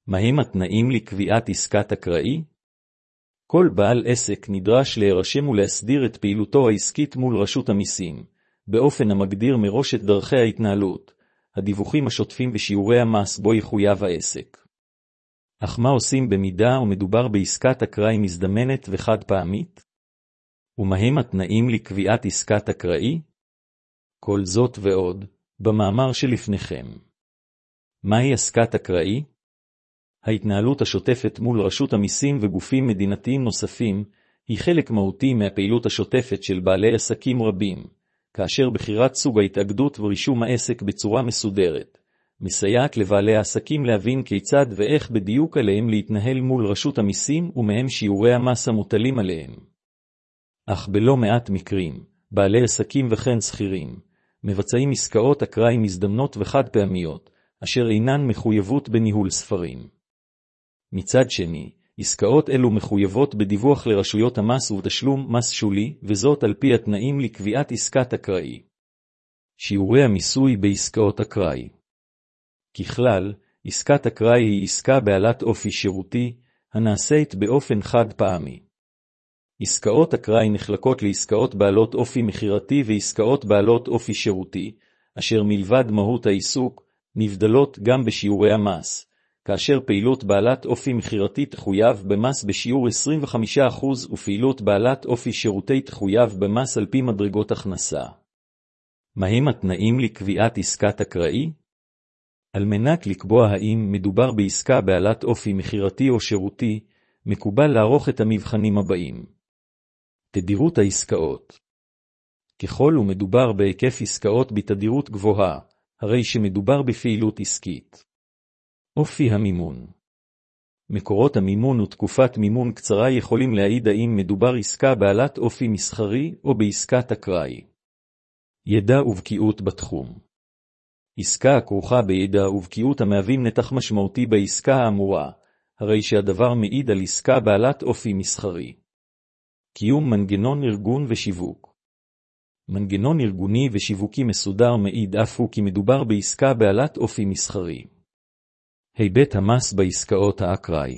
מהם התנאים לקביעת עסקת אקראי? כל בעל עסק נדרש להירשם ולהסדיר את פעילותו העסקית מול רשות המיסים, באופן המגדיר מראש את דרכי ההתנהלות, הדיווחים השוטפים ושיעורי המס בו יחויב העסק. אך מה עושים במידה ומדובר בעסקת אקראי מזדמנת וחד פעמית? ומהם התנאים לקביעת עסקת אקראי? כל זאת ועוד, במאמר שלפניכם. מהי עסקת אקראי? ההתנהלות השוטפת מול רשות המיסים וגופים מדינתיים נוספים היא חלק מהותי מהפעילות השוטפת של בעלי עסקים רבים, כאשר בחירת סוג ההתאגדות ורישום העסק בצורה מסודרת, מסייעת לבעלי העסקים להבין כיצד ואיך בדיוק עליהם להתנהל מול רשות המיסים ומהם שיעורי המס המוטלים עליהם. אך בלא מעט מקרים, בעלי עסקים וכן שכירים, מבצעים עסקאות אקראי מזדמנות וחד פעמיות, אשר אינן מחויבות בניהול ספרים. מצד שני, עסקאות אלו מחויבות בדיווח לרשויות המס ובתשלום מס שולי, וזאת על פי התנאים לקביעת עסקת אקראי. שיעורי המיסוי בעסקאות אקראי. ככלל, עסקת אקראי היא עסקה בעלת אופי שירותי, הנעשית באופן חד פעמי. עסקאות אקראי נחלקות לעסקאות בעלות אופי מחירתי ועסקאות בעלות אופי שירותי, אשר מלבד מהות העיסוק, נבדלות גם בשיעורי המס, כאשר פעילות בעלת אופי מחירתי תחויב במס בשיעור 25% ופעילות בעלת אופי שירותי תחויב במס על פי מדרגות הכנסה. מהם התנאים לקביעת עסקת אקראי? על מנת לקבוע האם מדובר בעסקה בעלת אופי מחירתי או שירותי, מקובל לערוך את המבחנים הבאים. תדירות העסקאות. ככל ומדובר בהיקף עסקאות בתדירות גבוהה, הרי שמדובר בפעילות עסקית. אופי המימון. מקורות המימון ותקופת מימון קצרה יכולים להעיד האם מדובר עסקה בעלת אופי מסחרי או בעסקת אקראי. ידע ובקיאות בתחום. עסקה הכרוכה בידע ובקיאות המהווים נתח משמעותי בעסקה האמורה, הרי שהדבר מעיד על עסקה בעלת אופי מסחרי. קיום מנגנון ארגון ושיווק. מנגנון ארגוני ושיווקי מסודר מעיד אף הוא כי מדובר בעסקה בעלת אופי מסחרי. היבט המס בעסקאות האקראי.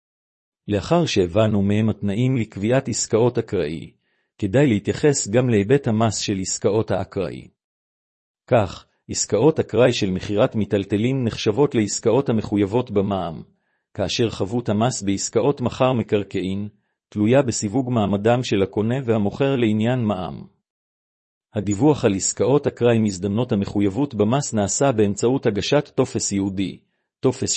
לאחר שהבנו מהם התנאים לקביעת עסקאות אקראי, כדאי להתייחס גם להיבט המס של עסקאות האקראי. כך, עסקאות אקראי של מחירת מיטלטלים נחשבות לעסקאות המחויבות במע"מ, כאשר חבות המס בעסקאות מכר מקרקעין, תלויה בסיווג מעמדם של הקונה והמוכר לעניין מע"מ. הדיווח על עסקאות אקראי מזדמנות המחויבות במס נעשה באמצעות הגשת טופס ייעודי, טופס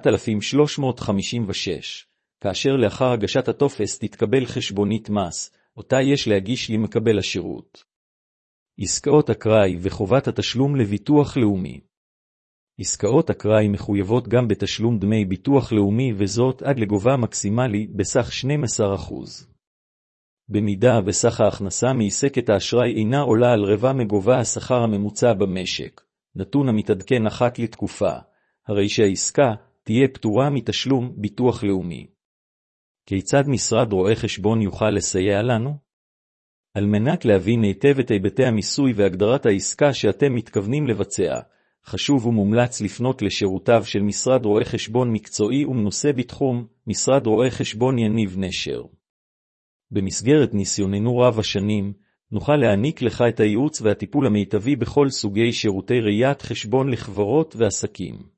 8356, כאשר לאחר הגשת הטופס תתקבל חשבונית מס, אותה יש להגיש למקבל השירות. עסקאות אקראי וחובת התשלום לביטוח לאומי. עסקאות אקראי מחויבות גם בתשלום דמי ביטוח לאומי וזאת עד לגובה מקסימלי בסך 12%. במידה וסך ההכנסה מעסקת האשראי אינה עולה על רבע מגובה השכר הממוצע במשק, נתון המתעדכן אחת לתקופה, הרי שהעסקה תהיה פטורה מתשלום ביטוח לאומי. כיצד משרד רואי חשבון יוכל לסייע לנו? על מנת להבין היטב את היבטי המיסוי והגדרת העסקה שאתם מתכוונים לבצע, חשוב ומומלץ לפנות לשירותיו של משרד רואי חשבון מקצועי ומנוסה בתחום, משרד רואי חשבון יניב נשר. במסגרת ניסיוננו רב השנים, נוכל להעניק לך את הייעוץ והטיפול המיטבי בכל סוגי שירותי ראיית חשבון לחברות ועסקים.